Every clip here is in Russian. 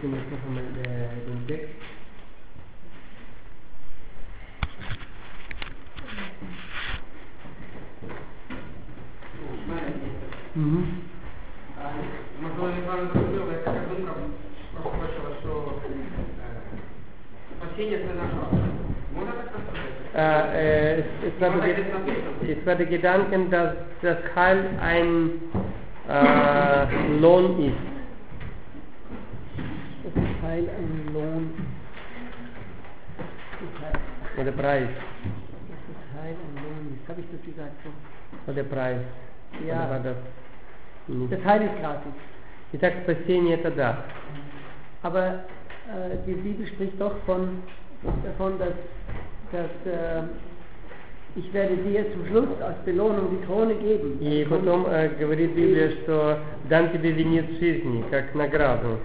lesen jetzt noch einmal den Text. Можливо, неправильно зрозуміло, яка думка проходила, що спасіння це наша влада. Можна так сказати? Es war der Gedanke, dass das Heil ein Lohn ist. Das Heil ein Lohn oder Preis. Das Heil ein Lohn ist. Habe ich das gesagt so? Oder Preis. Ja. Oder war das nicht? Das Heil ist gratis. Итак, спасение это да. Aber die Bibel spricht doch davon, dass ich werde dir zum Schluss als Belohnung die Krone geben. И потом говорит Библия, что дам тебе венец жизни, как награду.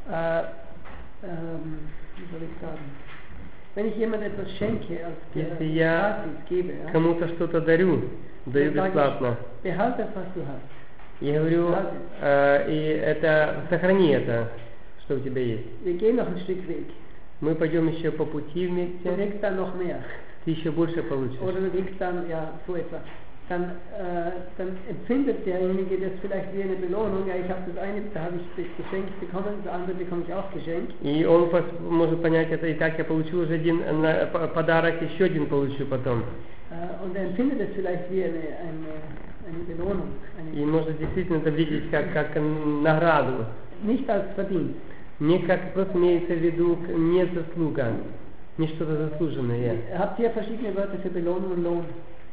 Wie soll ich sagen? Wenn ich jemandem etwas schenke, als gratis gebe, кому-то что-то даю бесплатно. Behalte das, was du hast. Я говорю, и это, сохрани это, что у тебя есть. Wir gehen noch ein Stück Weg. Мы пойдем еще по пути вместе. Du kriegst dann noch mehr. Ты еще больше получишь. Oder du kriegst dann, ja, so etwas. Dann empfindet derjenige das vielleicht wie eine Belohnung. Ja, ich habe das eine, da habe ich das Geschenk bekommen, das andere bekomme ich auch geschenkt. И он может понять это, и так я получил уже один подарок, еще один получу потом. Und er empfindet es vielleicht wie eine Belohnung. И может действительно это видеть как награду. Nicht als Verdienst. Не как просто имеется в виду не заслуга, не что-то заслуженное. Habt ihr verschiedene Wörter für Belohnung und Lohn?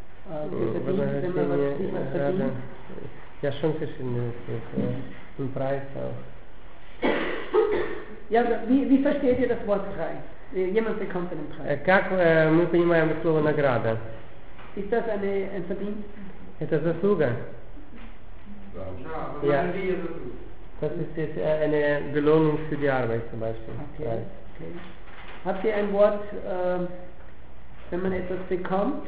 Ja, schon verschiedene. Ein Preis auch. Ja, wie versteht ihr das Wort Preis? Jemand bekommt einen Preis. Как мы понимаем слово награда? Ist das ein Verdienst? Это заслуга? Ja. Das ist jetzt eine Belohnung für die Arbeit zum Beispiel. Okay. Okay. Habt ihr ein Wort, wenn man etwas bekommt,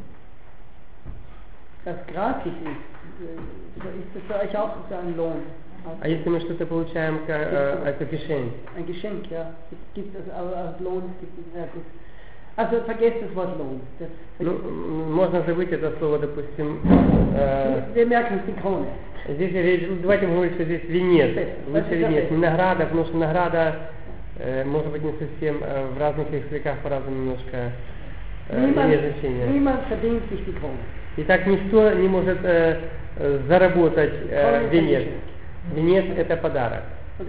das gratis ist das für euch auch so ein Lohn? А если мы что-то получаем, это geschenk? Ein Geschenk, ja. Es gibt es als Lohn, ja gut. Also vergesst das Wort Lohn. Можно забыть это слово, допустим. Wir merken die Krone. Здесь давайте говорить, что здесь венец. Лучше венец, не награда, потому что награда может быть не совсем в разных языках по-разному немножко имеет значение. Итак, никто не может заработать венец. Венец это подарок.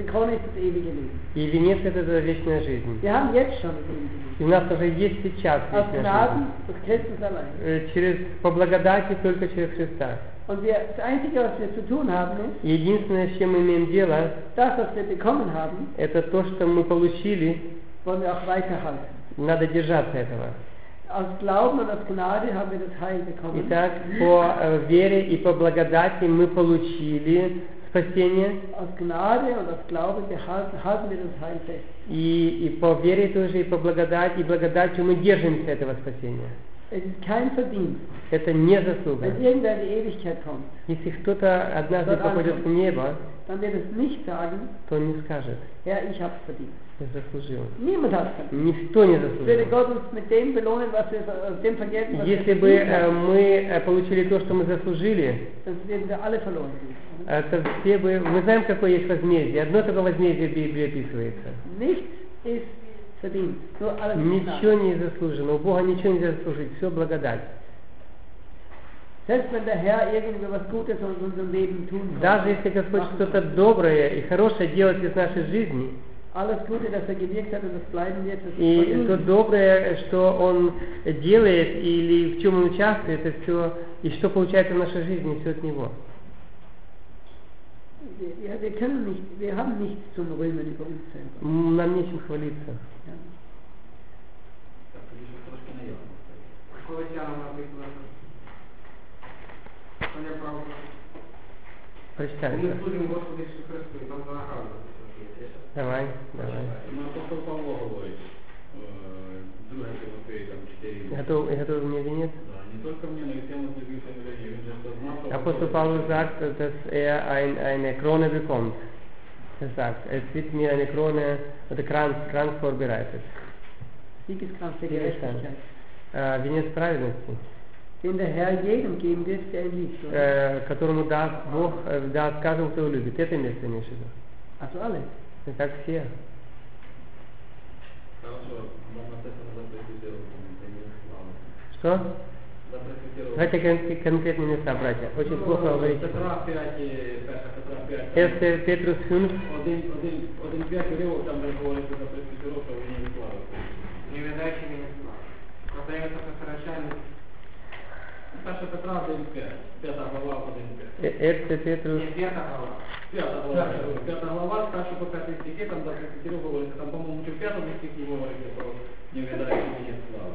И венец это вечная жизнь. И у нас уже есть сейчас вечная жизнь. Через, по благодати только через Христа. Und das Einzige, was wir zu tun haben, ist, единственное, с чем мы имеем дело, das, was wir bekommen haben, это то, что мы получили, wollen wir auch weiterhalten. Надо держаться этого. Aus Glauben und aus Gnade haben wir das Heil bekommen. Итак, по вере и по благодати мы получили спасение. Aus Gnade und aus Glauben halten wir das Heil fest. И по вере тоже, и по благодати, и благодатью мы держимся этого спасения. Es ist kein Verdienst. Это не заслуга. Wenn irgendwer in die Ewigkeit kommt, если кто-то однажды попадет в небо, dann wird es nicht sagen, то он не скажет, Herr, ich hab's verdient. Я заслужил. Niemand hat es verdient. Никто не заслужил. Würde Gott uns mit dem belohnen, was wir dem vergelten, was если бы мы получили то, что мы заслужили, dann würden wir alle verloren gehen. То все бы, мы знаем, какое есть возмездие. Одно только возмездие в Библии описывается. Nichts ist verdient. Ничего не заслужено. У Бога ничего нельзя заслужить. Все благодать. Даже если Господь что-то доброе и хорошее делает из нашей жизни, и то доброе, что Он делает или в чем Он участвует, это все, и что получается в нашей жизни, все от Него. Нам нечем хвалиться. Прочитай. Давай. Готов мне венец? Apostel Paulus sagt, dass er eine Krone bekommt. Er sagt, es wird mir eine Krone oder Kranz vorbereitet. Siegeskranz der Gerechtigkeit. Венец праведности. Den der Herr jedem geben wird, der ihn liebt. Которому даст Бог, даст каждому, кто его любит. Это место имеешь в виду? Also alle. Так все. Что? Давайте конкретные места, братья. Очень плохо говорить. Это Петрус 5. Не видачи меня славы. Продается по Перша Петра 1:5. 5 глава 1:5. Это Петрус. 5 глава. 5 глава, старше по 5 стихе, там до 33 говорится, там, по-моему, в 5 стихе говорится про не видачи меня славы.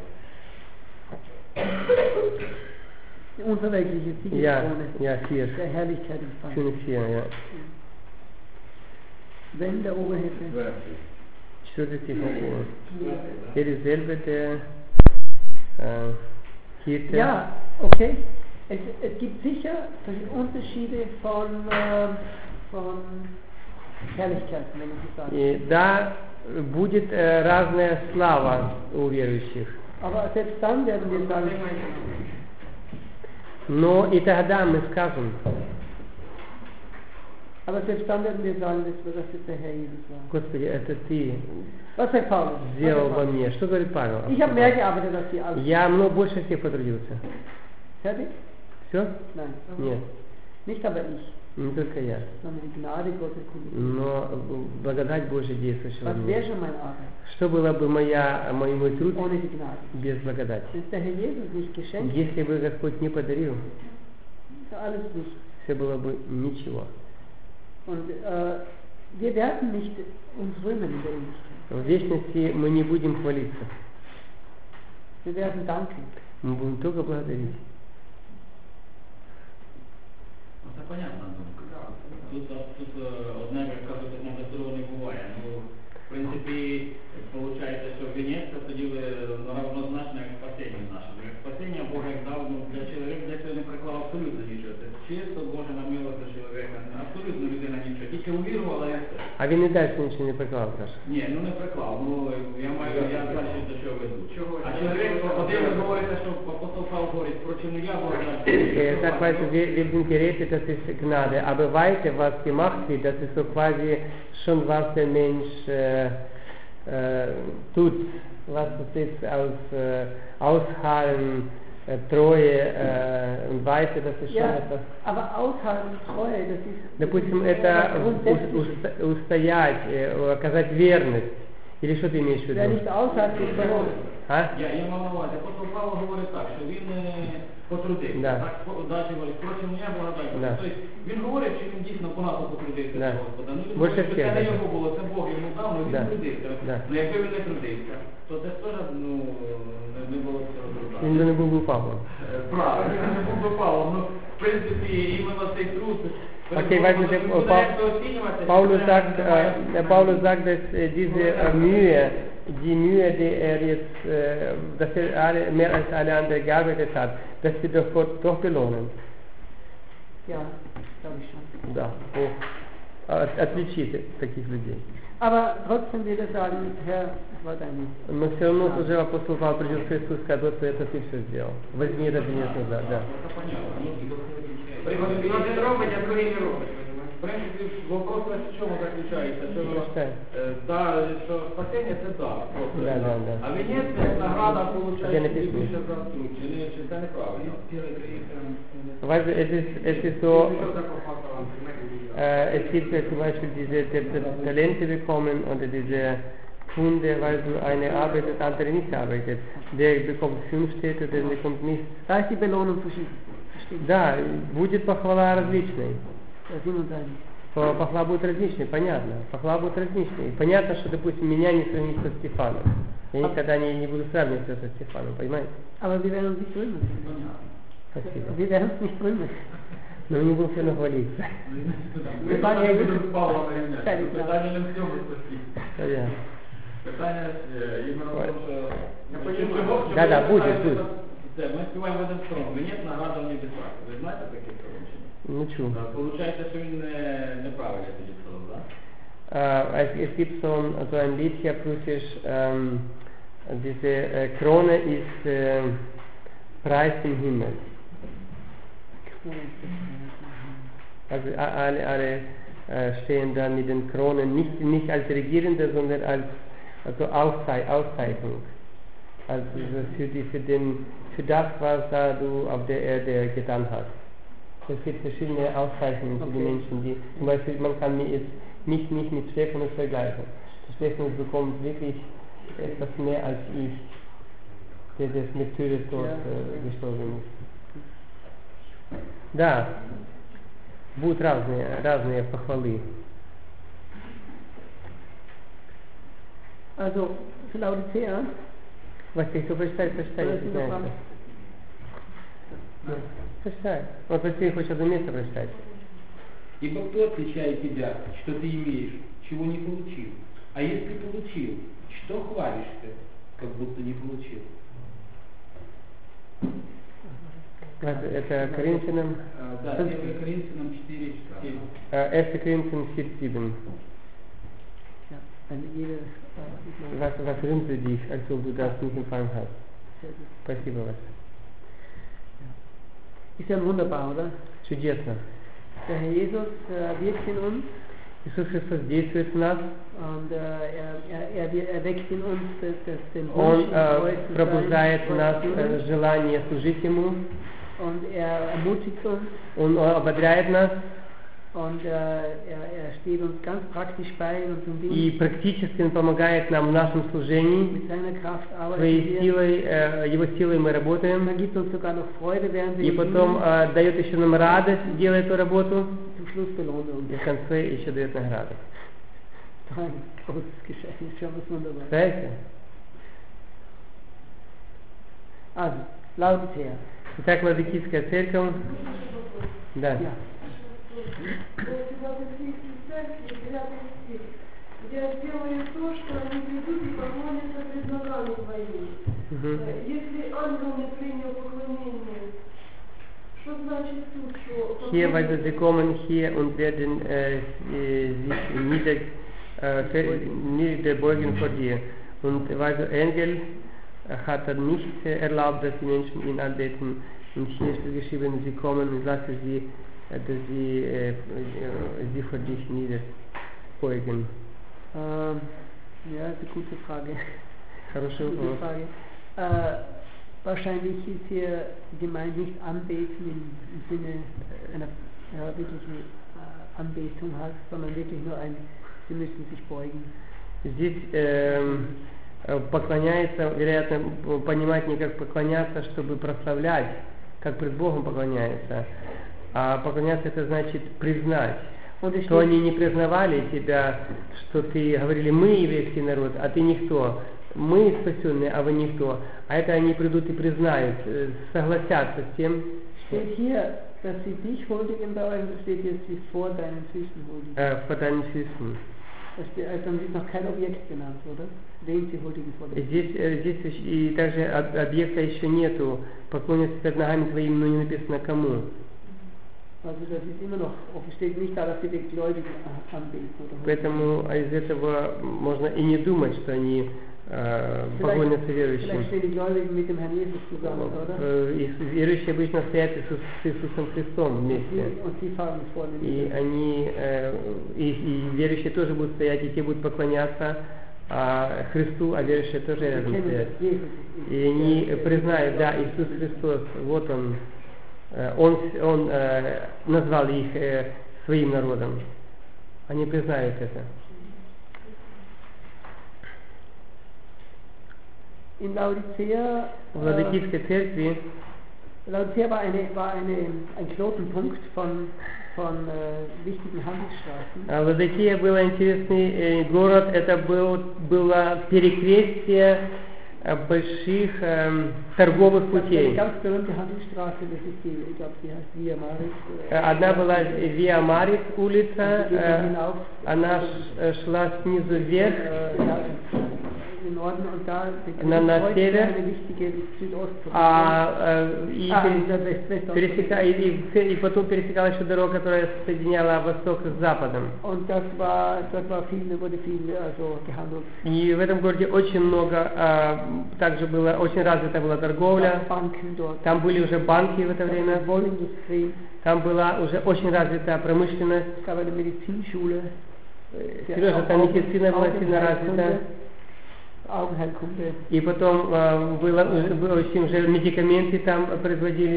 Unverwelkliche Siegeskrone. Ja, 4. Der Herrlichkeit empfangen. 5:4, ja. Wenn der Oberhirte. 4 стих. Dieselbe der Hirte. Ja, okay. Es gibt sicher Unterschiede von Herrlichkeiten, wenn man so sagt. И да, будет разная слава у верующих. Aber selbst dann werden wir sagen, но и тогда мы скажем, aber selbst dann werden wir sagen, das ist der Herr Jesus war. Господи, это Ты Was sagt Paulus? сделал во мне. Что говорит Павел? Ich habe mehr gearbeitet als die alle. Я больше всех потрудился. Fertig? Все? Nein. Нет. Nicht aber ich. Не только я. Sondern die Gnade Gottes. Но благодать Божия действующая во Was мне. wäre schon meine Arbeit? Что было бы мой труд Ohne die Gnade. без благодати? Ist der Herr Jesus nicht geschenkt? Если бы Господь не подарил, Ist alles nicht. все было бы ничего. Und wir werden nicht uns rühmen in der Ewigkeit. В вечности мы не будем хвалиться. Wir werden danken. Мы будем только благодарить. Це понятно. Тут одне, як кажуть, одне без другого не буває. Ну, в принципі, виходить, що вінець це тоді равнозначно як спасіння наше. Як спасіння Бог як дав, ну, для чоловіка, для цього не приклав абсолютно нічого. Це чисто Боже намилося до чоловіка. Абсолютно людина нічого. Тільки увірувала і все. А він і далі нічого не приклав, каже. Ні, ну не приклав. Ну, я бачу, до чого веду. А чоловік, один говорить, що апостол Павло говорить, впрочем, я благодарю. Так, weißt du, wir sind gerettet, das ist Gnade. Aber weiter, was gemacht wird, das ist so quasi schon, was der Mensch tut. Was das ist aus Ausharren, Treue und weiter, das ist schon etwas. Aber Ausharren, Treue, das ist... Допустим, это устоять, оказать верность. Или що ти маєш в виду? Wer nicht ausharrt, ist verloren. Я мав на увазі, апостол Павло говорить так, що він потрудився. Да. Так, далі говорить, впрочем, я благодать. Да. Тобто, він говорить, що він дійсно багато потрудився Да. до Господа. Ну, він Більше говорить, що це всіх, не да. його було, це Бог йому дав, але він Да. трудився. Да. Ну, якби він не трудився, то це ж теж, ну, не було б цього труда. Він не був би Павлом. Правильно, він не був би Павлом. Ну, в принципі, іменно цей труд... Okay, weißt du, Paulus sagt, dass diese Mühe, die Mühe, die er jetzt, dass er mehr als alle anderen gearbeitet hat, dass wir doch belohnen. Ja, glaube ich schon. Да, Бог отличит таких людей. Aber trotzdem will er sagen, Herr, es war dein Wille. Но все равно уже апостол Павел придет к Христу и скажет, Господи, это ты все сделал. Возьми этот венец назад, да. Один робить, а другий не робить. В принципі, вопрос в чому заключається? Що спасіння це дар. А вінець як награда виходить більше за труд. Чи це неправильно? Weißt du, es ist so, es gibt ja zum Beispiel diese Talente bekommen oder diese Kunde, weil du eine arbeitet, andere nicht arbeitet. Der bekommt 5 Städte, der bekommt nichts. Da ist die Belohnung verschieden. Да, будет похвала различной. Да, Похвала будет различной, понятно. Похвала будет различной. Понятно, что, допустим, меня не сравнить со Стефаном. Я никогда не буду сравнивать себя со Стефаном, понимаете? Aber wir werden uns nicht rühmen. Спасибо. Wir werden uns nicht rühmen. Но не буду все нахвалиться. Ви самі будете Павла порівняти. Питання не в цьому спасі. Питання іменно в тому, що... Да, будет. Ми співаємо в один строн. Вінець награда в небесах. Ви знаєте таке строн чи ні? Ну чу. Получається, що він неправильний тоді строн, так? es gibt so ein Lied hier russisch, diese Krone ist Preis im Himmel. Also alle stehen da mit den Kronen, nicht als Regierende, sondern als Auszeichnung. Also für das, was da du auf der Erde getan hast. Es gibt verschiedene Auszeichnungen für die Menschen, die zum Beispiel, man kann jetzt nicht mit Stephanus vergleichen. Stephanus bekommt wirklich etwas mehr als ich, der des Märtyrer gestorben ist. Да, будут разные похвалы. Also, für Laodicea, was ich so прочитай, если знаете. Прочитай. Вот если хочешь одно место прочитать. Ибо кто отличает тебя, что ты имеешь, чего не получил? А если получил, что хвалишься, как будто не получил? Это Коринфянам? Да, 1 Коринфянам 4:7. 1 Коринфянам 4:7. Was rühmte dich, als ob du das nicht empfangen hast? Спасибо вас. Ist ja wunderbar, oder? Чудесно. Der Herr Jesus wirkt in uns. Иисус Христос действует в нас. Und er weckt in uns den Он Wunsch, пробуждает в нас желание служить Ему. Und er ermutigt uns. Он ободряет нас. Und er steht uns ganz praktisch bei in unserem Dienst. И практически Он помогает нам в нашем служении. Mit seiner Kraft Своей силой, Его силой мы работаем. Er gibt uns sogar noch Freude, während wir И потом дает еще нам радость, делая эту работу. Zum Schluss belohnt er uns. И в конце еще дает награду. Ein großes Geschenk, schon was wunderbar. Знаете? Also, Laodicea. Итак, Ладикийская церковь. Да. Ja. Я сделаю то, что они придут и поклонятся пред ногами твоими. Если ангел не принял поклонение, что значит тут, что... Hier, weil sie kommen hier und werden sich niederbeugen vor dir. Und weil der Engel hat er nicht erlaubt, dass die Menschen ihn anbeten. Und hier ist geschrieben, sie kommen und lassen sie, dass sie vor dich niederbeugen. Ja, das ist eine gute Frage. Gute Frage. Wahrscheinlich ist hier gemeint nicht anbeten im Sinne einer wirklichen Anbetung halt, sondern wirklich nur sie müssen sich beugen. Здесь поклоняется, вероятно, понимать не как поклоняться, чтобы прославлять, как пред Богом поклоняется, а поклоняться это значит признать. Что они не признавали тебя, что ты говорили, мы еврейский народ, а ты никто. Мы спасенные, а вы никто. А это они придут и признают, согласятся с тем. Steht hier, dass sie dich huldigen, bei euch steht hier, sie vor deinen Füßen huldigen. Vor deinen Füßen. Dann ist noch kein Objekt genannt, oder? Wen sie huldigen vor deinen Füßen. Здесь и также объекта еще нету. Поклонятся перед ногами твоими, но не написано кому. Also das ist immer noch, steht nicht da, dass sie die Gläubigen anbeten. Поэтому из этого можно и не думать, что они поклонятся верующим. Vielleicht stehen die Gläubigen mit dem Herrn Jesus zusammen, oder? Верующие обычно стоят с Иисусом Христом вместе. Und sie fahren vor dem И они, и верующие тоже будут стоять, и те будут поклоняться Христу, а верующие тоже рядом стоят. И они признают, да, Иисус Христос, вот Он назвал их своим народом. Они признают это. In Laodicea, в Ладикийской церкви, Laodicea war ein Knotenpunkt von wichtigen Handelsstraßen. Ладикия был интересный город, это было перекрестие больших торговых путей. Ganz berühmte Handelsstraße, das ist die, ich glaube, die heißt Via Maris. Одна была Via Maris улица, она шла снизу вверх. на север, и потом пересекалась еще дорога, которая соединяла восток с западом. И в этом городе очень много, также было, очень развита была торговля, там были уже банки в это время, там была уже очень развита промышленность. Сережа, там медицина была сильно развита. И потом было очень уже медикаменты там производились.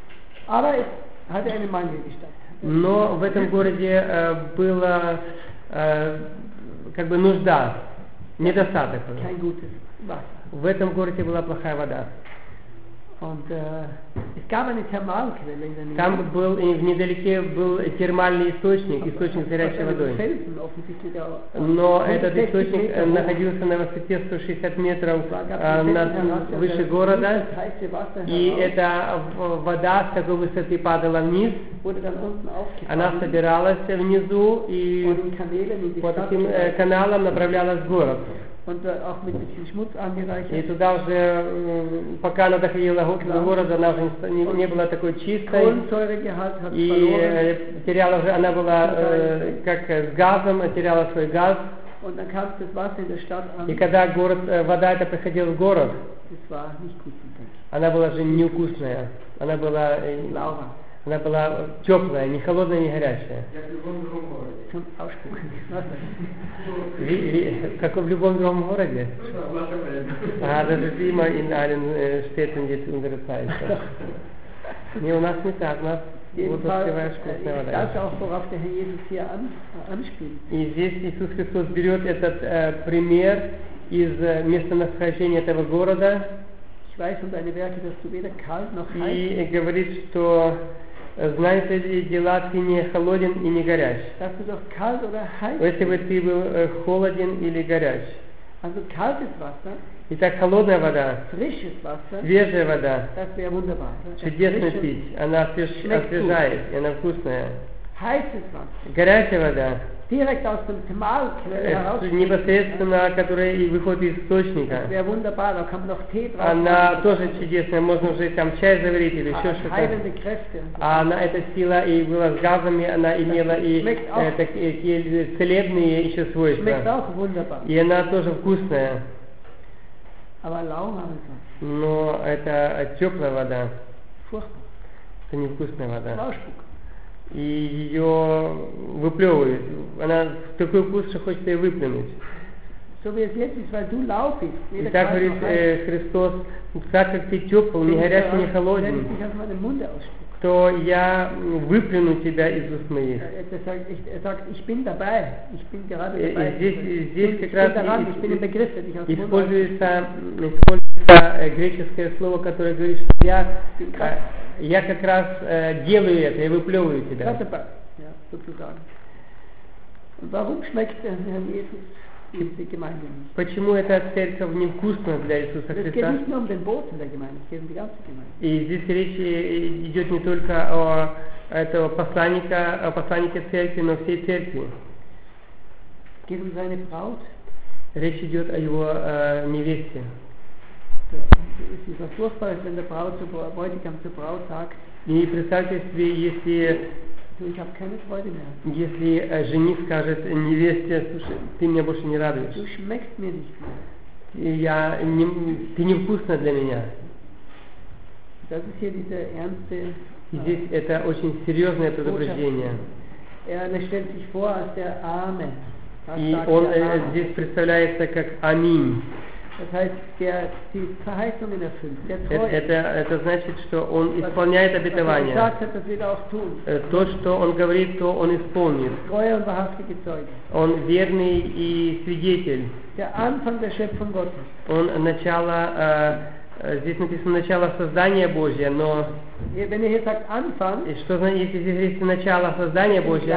Но в этом городе была как бы нужда, недостаток. В этом городе была плохая вода. Там был, недалеке был термальный источник с горячей водой. Но этот источник находился на высоте 160 метров выше города, и эта вода с такой высоты падала вниз, она собиралась внизу и по таким каналам направлялась в город. И туда уже, пока она доходила до города, она уже не была такой чистой, и теряла уже, она была как с газом, теряла свой газ. И когда вода эта приходила в город, она была же невкусная, она была теплая, не холодная, не горячая. Как в любом другом городе? Das ist immer in allen Städten jetzt unsere Zeit. Не, у нас не так, у нас вот открываешь вкусная вода. И здесь Иисус Христос берет этот пример из местонахождения этого города и говорит, что знаете ли, дела ты не холоден и не горяч. Если бы ты был холоден или горяч. Итак, холодная вода, свежая вода, чудесно пить, она освежает, и она вкусная. Горячая вода, непосредственно, которая и выходит из источника, она тоже чудесная, можно уже там чай заварить или еще что-то. А она, эта сила и была с газами, она имела и такие целебные еще свойства. И она тоже вкусная. Но это теплая вода. Это невкусная вода. И ее выплевывают. Она такой вкус, что хочется ее выплюнуть. И так говорит Христос, так как ты тепл, не горячий, не холоден, то я выплюну тебя из уст моих. Здесь как раз используется греческое слово, которое говорит, что я как раз делаю это, я выплевываю тебя. Почему эта церковь невкусна для Иисуса Христа? И здесь речь идет не только о этого посланнике церкви, но всей церкви. Речь идет о его невесте. И представьте себе, если жених скажет невесте, слушай, ты меня больше не радуешь. Ты невкусна для меня. И здесь это очень серьезное предупреждение. И он здесь представляется как Аминь. Это значит, что он исполняет обетование. То, что он говорит, то он исполнит. Он верный и свидетель. Он начало, здесь написано начало создания Божьего, но что значит, если здесь есть начало создания Божьего?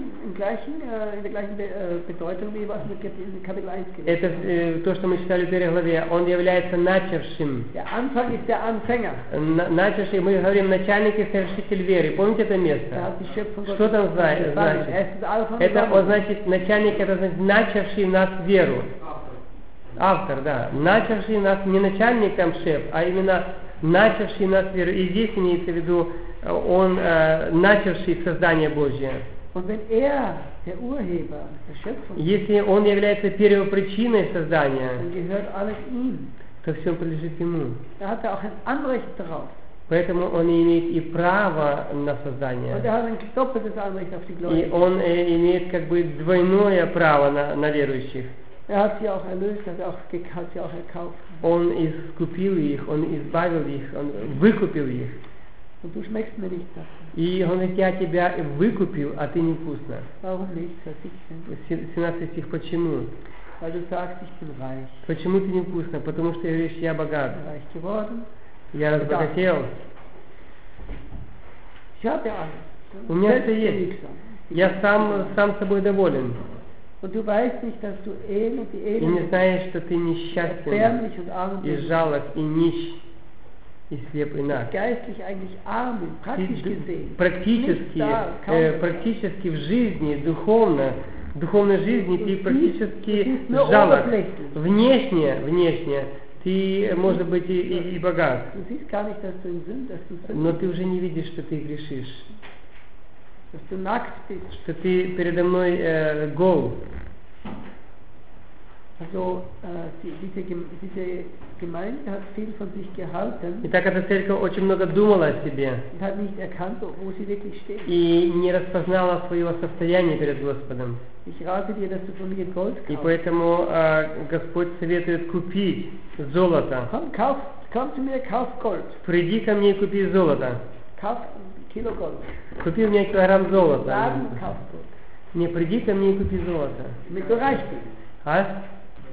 Это то, что мы читали в первой главе. Он является начавшим. Начавший, мы говорим, начальник и совершитель веры. Помните это место? Что там значит? Это он значит, начальник, это значит начавший в нас веру. Автор, да. Начавший нас, не начальник там шеф, а именно начавший нас веру. И здесь имеется в виду он, начавший создание Божье. Если он является первопричиной создания, то все принадлежит ему. Поэтому он имеет и право на создание. И он имеет как бы двойное право на верующих. Он искупил их, он избавил их, он выкупил их. И он говорит, я тебя выкупил, а ты невкусно. 17 стих, почему? Почему ты невкусно? Потому что говоришь, я богат. Я разбогател. У меня все есть. Я сам собой доволен. И не знаешь, что ты несчастен, и жалок, и нищ, и слеп, и наг. Практически в жизни, духовной жизни ты практически жалок. Внешне ты, может быть, и богат. Но ты уже не видишь, что ты грешишь. Что ты передо мной гол. Итак, эта церковь очень много думала о себе и не распознала своего состояния перед Господом. И поэтому Господь советует купить золото. Приди ко мне и купи золото. Купи мне килограмм золота. Не, приди ко мне и купи золото. А?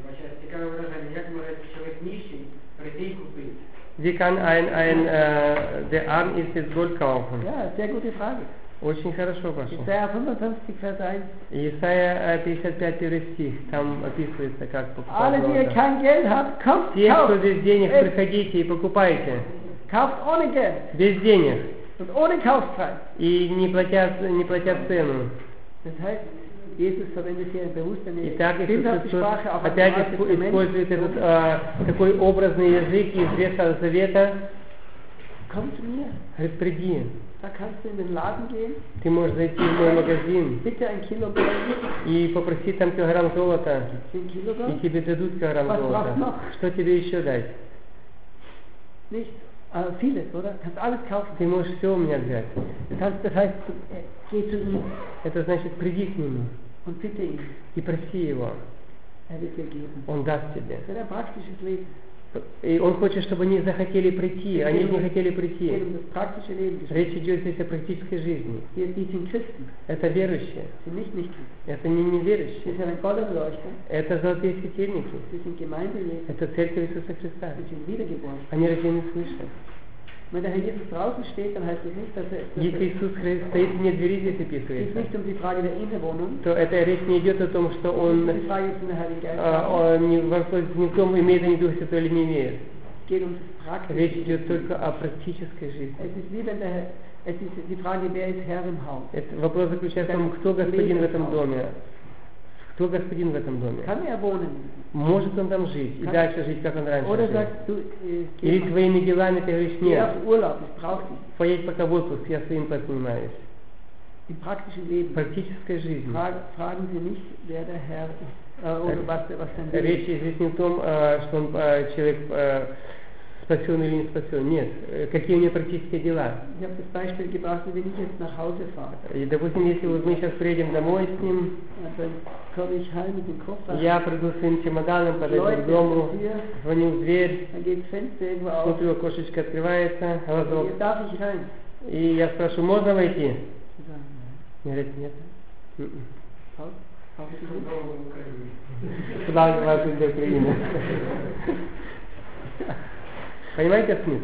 Wie kann der Arm ist das Gold kaufen? Ja, sehr gute Frage. Очень хорошо, Паша. Исайя 55, Vers 1. Исайя 55 стих, там описывается, как покупать Alle, die ihr kein Geld habt, kauft. Те, кто без денег, приходите и покупайте. Kauft ohne Geld. Без денег. Und ohne Kaufpreis. И не платят цену. Das heißt, Jesus verwendet hier bewusst eine bildhafte Sprache, auch опять использует этот такой образный язык из Ветхого Завета. Komm zu mir. Говорит, приди. Da kannst du in den Laden gehen. Ты можешь зайти в мой магазин. Bitte ein Kilo Gold. И попросить там килограмм золота. 10 Kilo Gold. И тебе дадут килограмм золота. Что тебе еще дать? Nicht. Vieles, oder? Kannst alles kaufen. Ты можешь все у меня взять. Das heißt, geh zu ihm. Это значит, приди к нему. Und bitte ihn. И проси его. Wird dir geben. Он даст тебе. Das ist ein praktisches Leben. И он хочет, чтобы они захотели прийти, они не хотели прийти. Речь идет здесь о практической жизни. Это верующие. Это не неверующие. Это золотые светильники. Это церковь Иисуса Христа. Они рождены свыше. Если Иисус стоит вне двери, здесь описывается, то это речь не идет о том, что он ни в том, имеет они Дух Святой или не имеет. Речь идет только о практической жизни. Вопрос заключается в том, кто господин в этом доме. Кто господин в этом доме? Может он там жить и дальше жить, как он раньше жил? Или твоими делами ты говоришь, нет, поедь пока в отпуск, я своим позанимаюсь. Практической жизни. Речь здесь не в том, что он человек спасен или не спасен. Нет. Какие у него практические дела? И, допустим, если вот мы сейчас приедем домой с ним, я приду своим чемоданом, подойду к дому, звоню в дверь, смотрю, окошечко открывается, глазок. И я спрашиваю, можно войти? Говорят, нет. Куда вас из Украины? Понимаете смысл?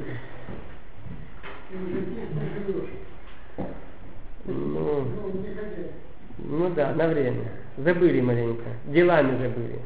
Ну да, на время. Забыли маленько. Делами забыли.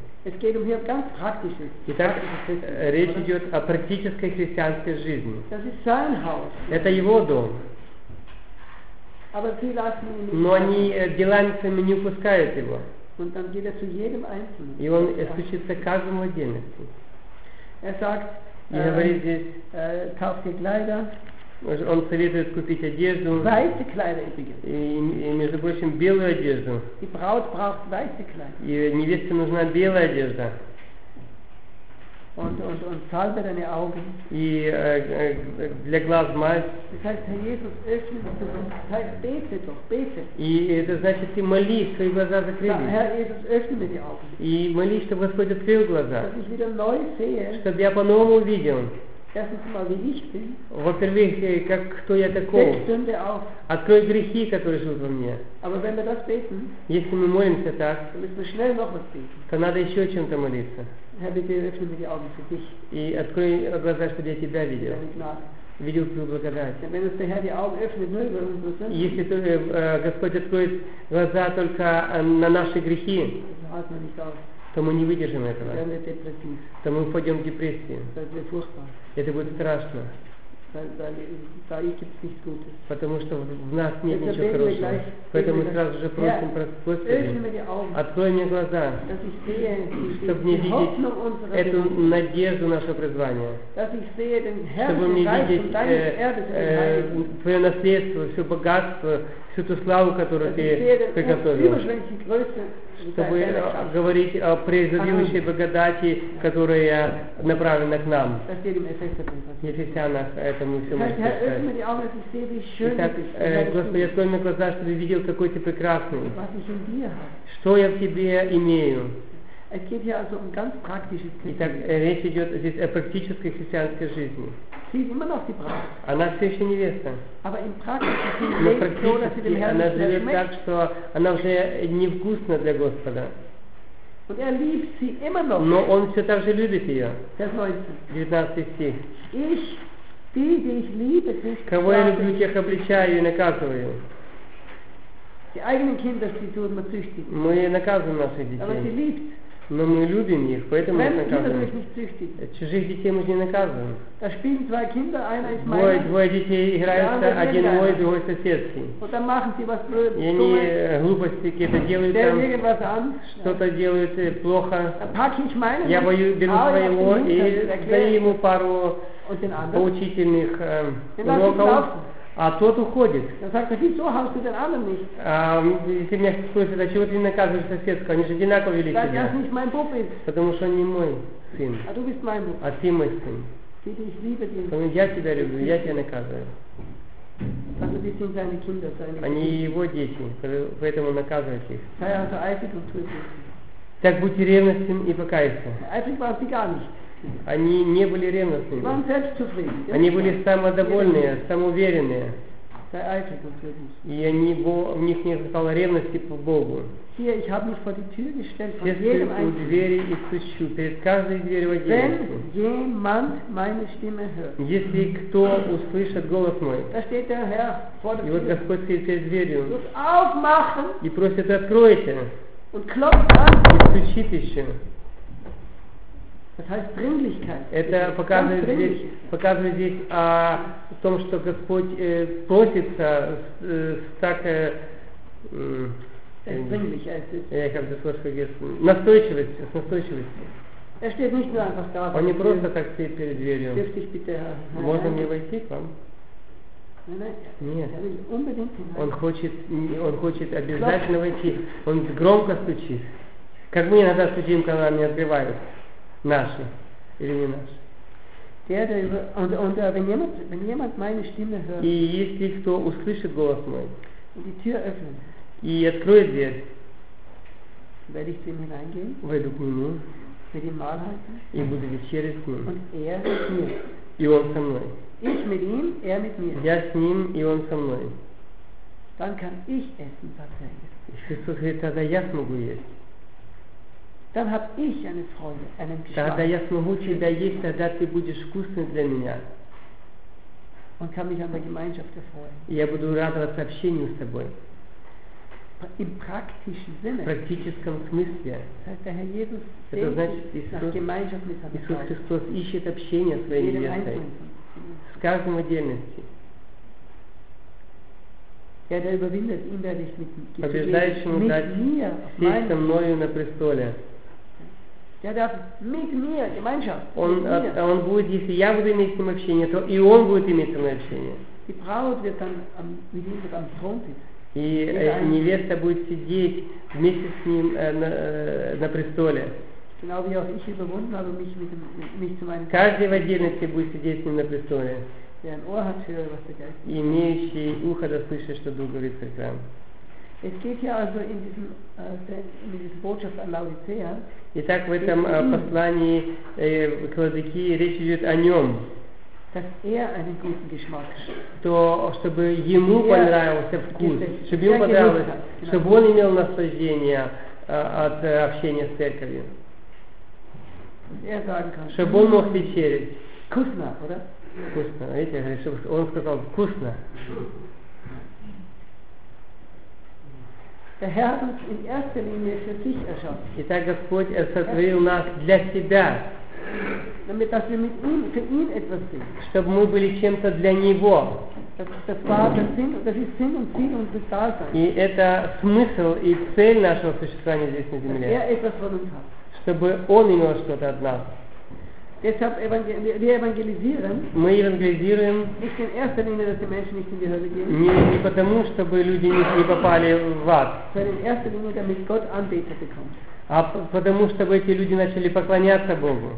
Итак, речь идет о практической христианской жизни. Это его дом. Но они делами своими не упускают его. Und dann geht zu jedem Einzelnen. И он стучится каждому отдельности. Sagt, И говорит здесь, kauft dir Kleider. Он советует купить одежду. Weiße Kleider übrigens. И, между прочим, белую одежду. Die Braut braucht weiße Kleider. И невесте нужна белая одежда. Und salbe deine Augen. И для глаз мазь. Das heißt, Herr Jesus, öffne du uns. Das heißt, bete doch, bete. И это значит, ты молись, свои глаза закрыли. Herr Jesus, öffne mir die Augen. И молись, чтобы Господь открыл глаза. Dass ich wieder neu sehe. Чтобы я по-новому увидел. Erstens mal, wie ich bin. Во-первых, кто я такой. Sünde auf. Открой грехи, которые живут во мне. Aber wenn wir das beten, если мы молимся так, dann müssen wir schnell noch was beten. То надо еще о чем-то молиться. Herr, bitte öffne mir die Augen für dich. И открой глаза, чтобы я тебя видел. Видел твою благодать. Wenn uns der Herr die Augen öffnet, nur über unsere Sünden, если Господь откроет глаза только на наши грехи, das halten wir nicht aus. То мы не выдержим этого. То мы впадем в депрессию. Это будет страшно. Потому что в нас нет ничего хорошего. Поэтому мы сразу же просим Господи, открой мне глаза, чтобы мне видеть эту надежду нашего призвания. Чтобы мне видеть Твое наследство, все богатство, всю ту славу, которую Ты приготовил. Чтобы говорить о преизобилующей благодати, которая направлена к нам. В Ефесянах это мы все можем прочитать. Итак, Господи, открой мне глаза, чтобы видел, какой Ты прекрасный. Что я в Тебе имею. Итак, речь идет здесь о практической христианской жизни. Она все еще невеста. Но практически она живет так, что она уже невкусна для Господа. Но Он все так же любит ее. 19 стих. Кого я люблю, тех обличаю и наказываю. Мы наказываем наших детей. Но мы любим их, поэтому мы наказываем. Чужих детей мы не наказываем. Двое детей играются, один мой, другой соседский. И они глупости какие-то делают там, что-то делают плохо. Я беру своего и даю ему пару поучительных уроков. А тот уходит. Если меня спросят, а чего ты не наказываешь соседку? Они же одинаково вели себя. Потому что он не мой сын. А ты мой сын. Поэтому я тебя люблю, я тебя наказываю. Они его дети, поэтому наказывать их. Так будьте ревностным и покайся. Они не были ревностными. Они были самодовольные, самоуверенные. И в них не хватало ревности по Богу. Я стою у двери и стучу, перед каждой дверью в отдельности. Если кто услышит голос мой, и вот Господь стоит перед дверью и просит: откройте, и стучит еще. Это показывает здесь о том, что Господь просится настойчивостью. Он не просто так стоит перед дверью. Можно мне войти к вам? Нет. Он хочет обязательно войти. Он громко стучит. Как мы иногда стучим, когда не открывают. Наши или не наши. И если кто услышит голос мой и откроет дверь, войду к нему и буду вечерять с ним. И он со мной. Я с ним, и он со мной. Христос говорит: тогда я смогу есть. Тогда я смогу тебя есть, тогда ты будешь вкусный для меня. И я буду радоваться общению с тобой. В практическом смысле. Это значит, Иисус Христос ищет общение с своей невестой. С каждым в отдельности. побеждающему дать сесть со мною на престоле. Он будет, если я буду иметь с ним общение, то и он будет иметь со мной общение. И невеста будет сидеть вместе с ним на престоле. Каждый в отдельности будет сидеть с ним на престоле. Имеющий ухо да слышит, что Дух говорит церквям. Итак, в этом послании к Ладыкии речь идет о нем. То, чтобы ему понравился вкус, чтобы ему понравилось, чтобы он имел наслаждение от общения с церковью. Чтобы он мог вечерить. Вкусно, да? Вкусно. Видите, чтобы он сказал вкусно. Итак, Господь сотворил нас для себя, чтобы мы были чем-то для Него. И это смысл и цель нашего существования здесь на земле. Чтобы Он имел что-то от нас. Мы евангелизируем не потому, чтобы люди не попали в ад, а потому, чтобы эти люди начали поклоняться Богу,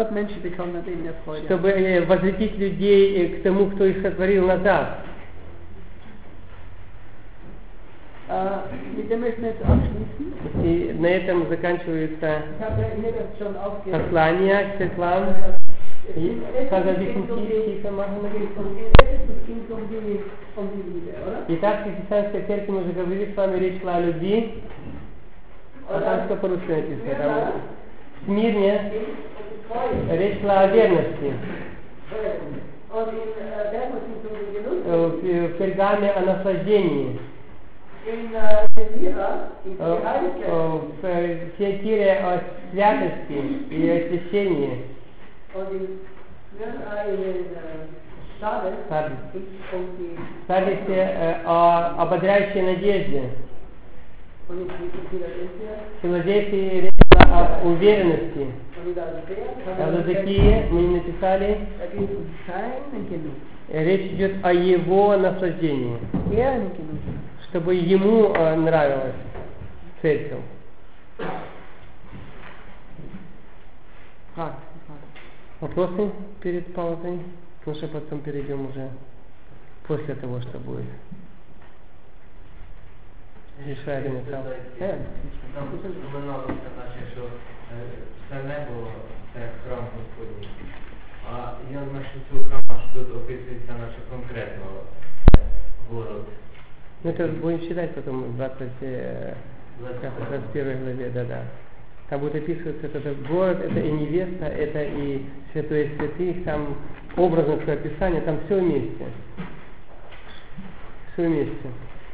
чтобы возвратить людей к тому, кто их сотворил назад. И на этом заканчивается послание к церквам. Итак, в христианской церкви мы уже говорили с вами, речь шла о любви. А там что по-русски написано? Там в Смирне речь шла о верности. В Пергаме о наслаждении. В Тиатире о святости и освящении. В Сардисе о ободряющей надежде. В Филадельфии речь о уверенности. А в Ладыкии мы не написали. Речь идет о его наслаждении. Чтобы ему нравилась церковь. Вопросы перед паузой? Потому что потом перейдем уже после того, что будет. Решаю не там. Там упоминало сказати, що все небо це храм Господній. А я знаю, що цього храма тут описується наче конкретно город. Ну это будем читать потом в 21 главе, да. Там будет описываться этот город, это и невеста, это и святое святых, там образное описание, там все вместе. Все вместе.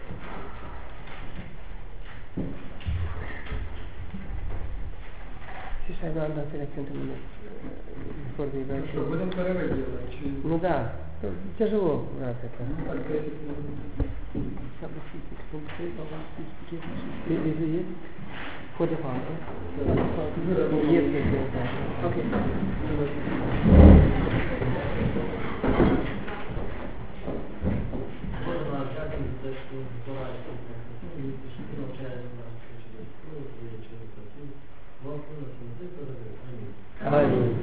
Сейчас надо перекинуть минут. Что, будем перерыв делать? Ну да, тяжело, брат, это. Есть? Входе фанта. Есть, окей. Аминь.